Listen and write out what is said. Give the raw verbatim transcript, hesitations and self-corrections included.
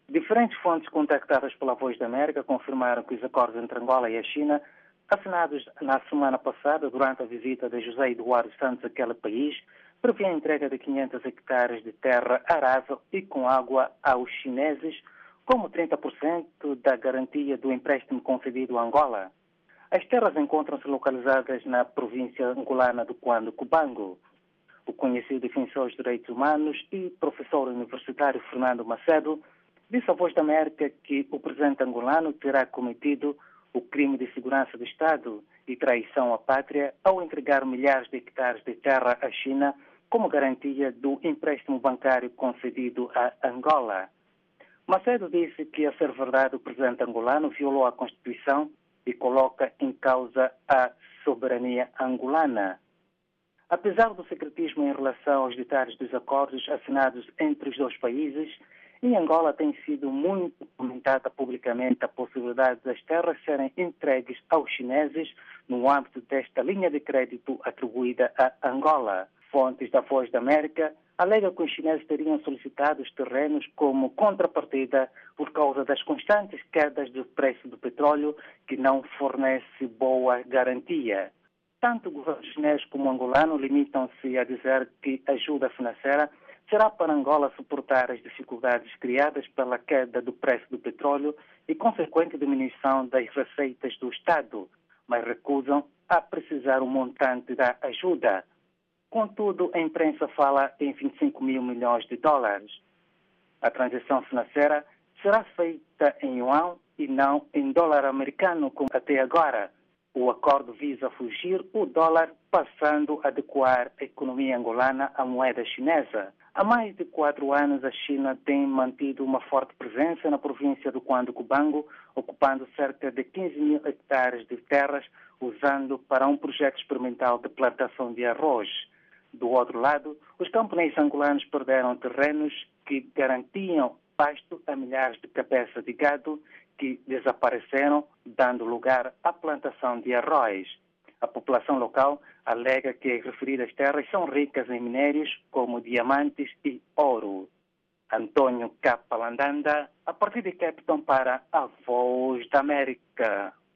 Diferentes fontes contactadas pela Voz da América confirmaram que os acordos entre Angola e a China, assinados na semana passada durante a visita de José Eduardo Santos àquele país, prevêem a entrega de quinhentos hectares de terra arável e com água aos chineses, como trinta por cento da garantia do empréstimo concedido a Angola. As terras encontram-se localizadas na província angolana do Cuando-Cubango. O conhecido defensor dos direitos humanos e professor universitário Fernando Macedo disse à Voz da América que o presidente angolano terá cometido o crime de segurança do Estado e traição à pátria ao entregar milhares de hectares de terra à China como garantia do empréstimo bancário concedido a Angola. Macedo disse que, a ser verdade, o presidente angolano violou a Constituição e coloca em causa a soberania angolana. Apesar do secretismo em relação aos detalhes dos acordos assinados entre os dois países, em Angola tem sido muito comentada publicamente a possibilidade das terras serem entregues aos chineses no âmbito desta linha de crédito atribuída a Angola. Fontes da Voz da América alegam que os chineses teriam solicitado os terrenos como contrapartida por causa das constantes quedas do preço do petróleo, que não fornece boa garantia. Tanto o governo chinês como o angolano limitam-se a dizer que a ajuda financeira será para Angola suportar as dificuldades criadas pela queda do preço do petróleo e consequente diminuição das receitas do Estado, mas recusam a precisar o montante da ajuda. Contudo, a imprensa fala em vinte e cinco mil milhões de dólares. A transação financeira será feita em yuan e não em dólar americano, como até agora. O acordo visa fugir o dólar, passando a adequar a economia angolana à moeda chinesa. Há mais de quatro anos, a China tem mantido uma forte presença na província do Cuando-Cubango, ocupando cerca de quinze mil hectares de terras, usando para um projeto experimental de plantação de arroz. Do outro lado, os camponeses angolanos perderam terrenos que garantiam pasto a milhares de cabeças de gado que desapareceram, dando lugar à plantação de arroz. A população local alega que as referidas terras são ricas em minérios como diamantes e ouro. Antônio Capalandanda, a partir de Cape Town para a Voz da América.